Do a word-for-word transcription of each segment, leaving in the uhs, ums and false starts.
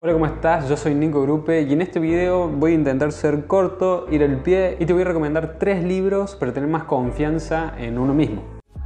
Hola, ¿cómo estás? Yo soy Nico Grupe y en este video voy a intentar ser corto, ir al pie y te voy a recomendar tres libros para tener más confianza en uno mismo.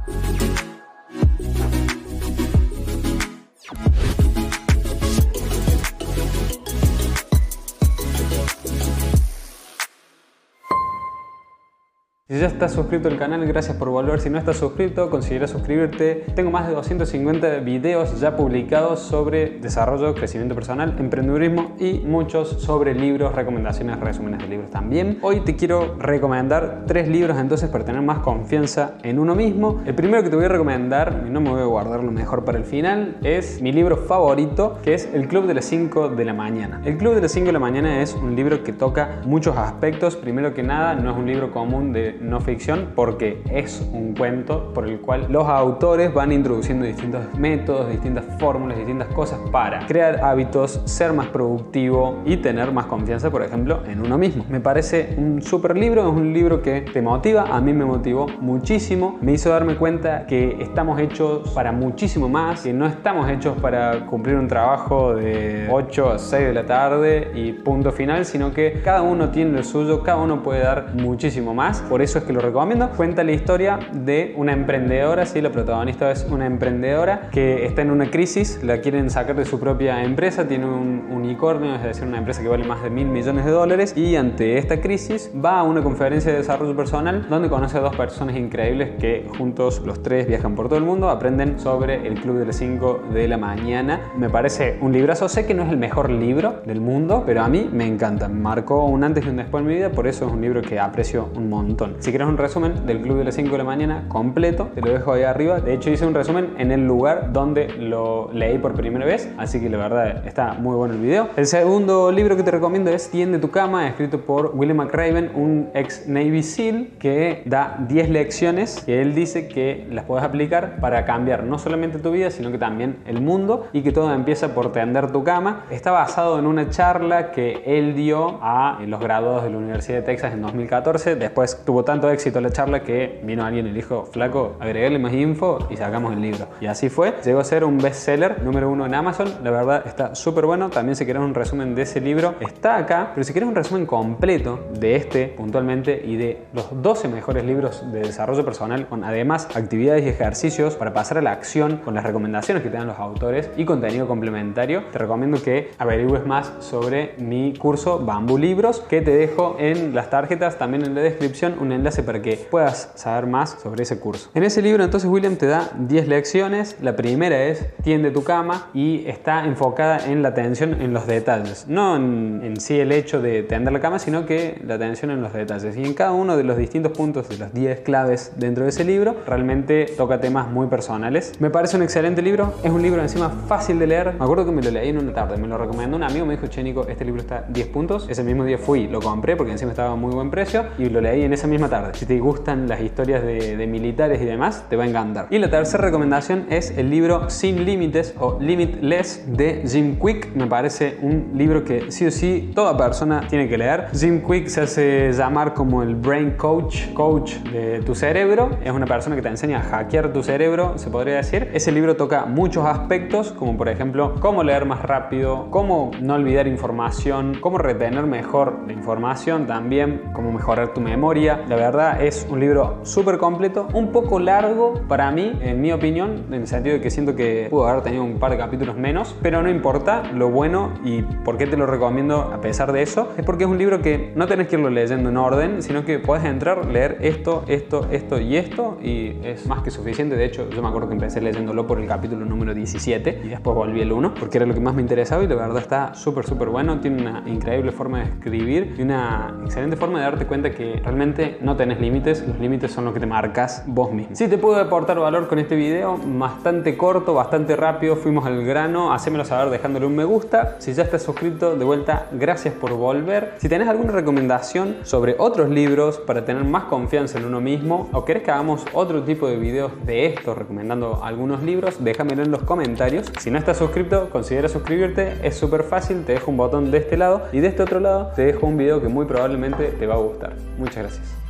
Si ya estás suscrito al canal, gracias por volver. Si no estás suscrito, considera suscribirte. Tengo más de doscientos cincuenta videos ya publicados sobre desarrollo, crecimiento personal, emprendedurismo y muchos sobre libros, recomendaciones, resúmenes de libros también. Hoy te quiero recomendar tres libros entonces para tener más confianza en uno mismo. El primero que te voy a recomendar, y no me voy a guardar lo mejor para el final, es mi libro favorito, que es El Club de las cinco de la mañana. El Club de las cinco de la mañana es un libro que toca muchos aspectos. Primero que nada, no es un libro común de no ficción porque es un cuento por el cual los autores van introduciendo distintos métodos, distintas fórmulas, distintas cosas para crear hábitos, ser más productivo y tener más confianza, por ejemplo, en uno mismo. Me parece un súper libro, es un libro que te motiva, a mí me motivó muchísimo, me hizo darme cuenta que estamos hechos para muchísimo más, que no estamos hechos para cumplir un trabajo de ocho a seis de la tarde y punto final, sino que cada uno tiene lo suyo, cada uno puede dar muchísimo más. Por eso es que lo recomiendo. Cuenta la historia de una emprendedora, ¿sí? La protagonista es una emprendedora que está en una crisis, la quieren sacar de su propia empresa, tiene un unicornio, es decir, una empresa que vale más de mil millones de dólares, y ante esta crisis va a una conferencia de desarrollo personal donde conoce a dos personas increíbles que juntos los tres viajan por todo el mundo, aprenden sobre el Club de las cinco de la mañana. Me parece un librazo, sé que no es el mejor libro del mundo, pero a mí me encanta, me marcó un antes y un después en mi vida, por eso es un libro que aprecio un montón. Si quieres un resumen del Club de las cinco de la mañana completo, te lo dejo ahí arriba. De hecho, hice un resumen en el lugar donde lo leí por primera vez, así que la verdad está muy bueno el video. El segundo libro que te recomiendo es Tiende tu cama, escrito por William McRaven, un ex Navy SEAL que da diez lecciones que él dice que las puedes aplicar para cambiar no solamente tu vida, sino que también el mundo, y que todo empieza por tender tu cama. Está basado en una charla que él dio a los graduados de la Universidad de Texas en dos mil catorce. Después tuvo tanto éxito la charla que vino alguien y le dijo: flaco, agregarle más info y sacamos el libro. Y así fue, llegó a ser un bestseller número uno en Amazon. La verdad está súper bueno. También si quieres un resumen de ese libro está acá, pero si quieres un resumen completo de este puntualmente y de los doce mejores libros de desarrollo personal, con además actividades y ejercicios para pasar a la acción, con las recomendaciones que te dan los autores y contenido complementario, te recomiendo que averigües más sobre mi curso Bambú Libros, que te dejo en las tarjetas, también en la descripción, un enlace para que puedas saber más sobre ese curso. En ese libro entonces William te da diez lecciones. La primera es Tiende tu cama y está enfocada en la atención en los detalles, no en, en sí el hecho de tender la cama, sino que la atención en los detalles, y en cada uno de los distintos puntos de las diez claves dentro de ese libro realmente toca temas muy personales. Me parece un excelente libro, es un libro encima fácil de leer. Me acuerdo que me lo leí en una tarde, me lo recomendó un amigo, me dijo: che Nico, este libro está diez puntos. Ese mismo día fui, lo compré porque encima estaba a muy buen precio y lo leí en esa misma tarde. Si te gustan las historias de, de militares y demás, te va a encantar. Y la tercera recomendación es el libro Sin Límites o Limitless de Jim Kwik. Me parece un libro que sí o sí toda persona tiene que leer. Jim Kwik se hace llamar como el brain coach, coach de tu cerebro. Es una persona que te enseña a hackear tu cerebro, se podría decir. Ese libro toca muchos aspectos, como por ejemplo cómo leer más rápido, cómo no olvidar información, cómo retener mejor la información, también cómo mejorar tu memoria. La verdad es un libro súper completo, un poco largo para mí, en mi opinión, en el sentido de que siento que pudo haber tenido un par de capítulos menos, pero no importa. Lo bueno y por qué te lo recomiendo a pesar de eso es porque es un libro que no tenés que irlo leyendo en orden, sino que puedes entrar, leer esto, esto, esto y esto, y es más que suficiente. De hecho, yo me acuerdo que empecé leyéndolo por el capítulo número diecisiete y después volví al uno porque era lo que más me interesaba, y de verdad está súper súper bueno. Tiene una increíble forma de escribir y una excelente forma de darte cuenta que realmente no tenés límites, los límites son lo que te marcas vos mismo. Si te puedo aportar valor con este video, bastante corto, bastante rápido, fuimos al grano, hacémelo saber dejándole un me gusta. Si ya estás suscrito, de vuelta, gracias por volver. Si tenés alguna recomendación sobre otros libros para tener más confianza en uno mismo, o querés que hagamos otro tipo de videos de esto recomendando algunos libros, déjamelo en los comentarios. Si no estás suscrito, considera suscribirte, es súper fácil, te dejo un botón de este lado y de este otro lado te dejo un video que muy probablemente te va a gustar. Muchas gracias.